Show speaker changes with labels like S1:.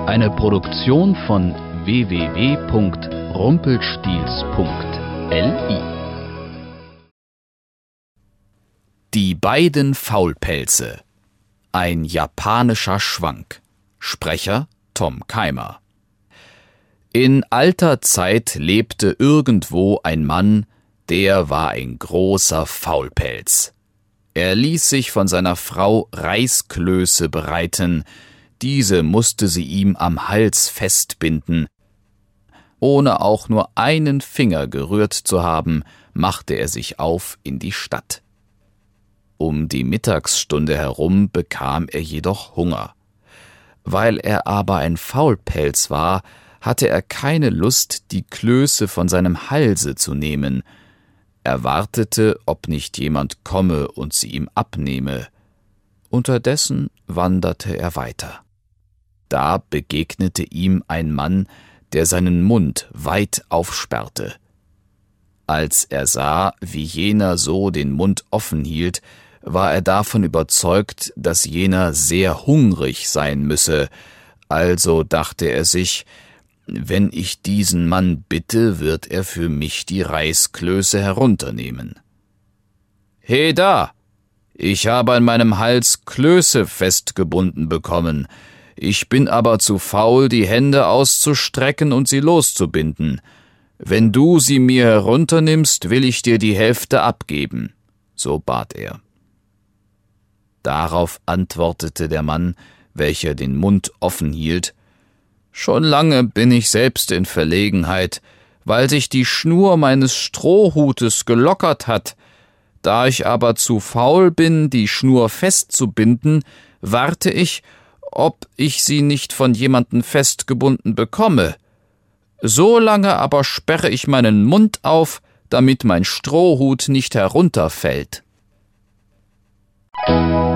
S1: Eine Produktion von www.rumpelstilzchen.li. Die beiden Faulpelze. Ein japanischer Schwank. Sprecher Tom Keimer. In alter Zeit lebte irgendwo ein Mann, der war ein großer Faulpelz. Er ließ sich von seiner Frau Reisklöße bereiten, diese musste sie ihm am Hals festbinden. Ohne auch nur einen Finger gerührt zu haben, machte er sich auf in die Stadt. Um die Mittagsstunde herum bekam er jedoch Hunger. Weil er aber ein Faulpelz war, hatte er keine Lust, die Klöße von seinem Halse zu nehmen. Er wartete, ob nicht jemand komme und sie ihm abnehme. Unterdessen wanderte er weiter. Da begegnete ihm ein Mann, der seinen Mund weit aufsperrte. Als er sah, wie jener so den Mund offen hielt, war er davon überzeugt, dass jener sehr hungrig sein müsse. Also dachte er sich, wenn ich diesen Mann bitte, wird er für mich die Reisklöße herunternehmen. »He da! Ich habe an meinem Hals Klöße festgebunden bekommen. Ich bin aber zu faul, die Hände auszustrecken und sie loszubinden. Wenn du sie mir herunternimmst, will ich dir die Hälfte abgeben«, so bat er. Darauf antwortete der Mann, welcher den Mund offen hielt: »Schon lange bin ich selbst in Verlegenheit, weil sich die Schnur meines Strohhutes gelockert hat. Da ich aber zu faul bin, die Schnur festzubinden, warte ich, ob ich sie nicht von jemandem festgebunden bekomme. So lange aber sperre ich meinen Mund auf, damit mein Strohhut nicht herunterfällt.«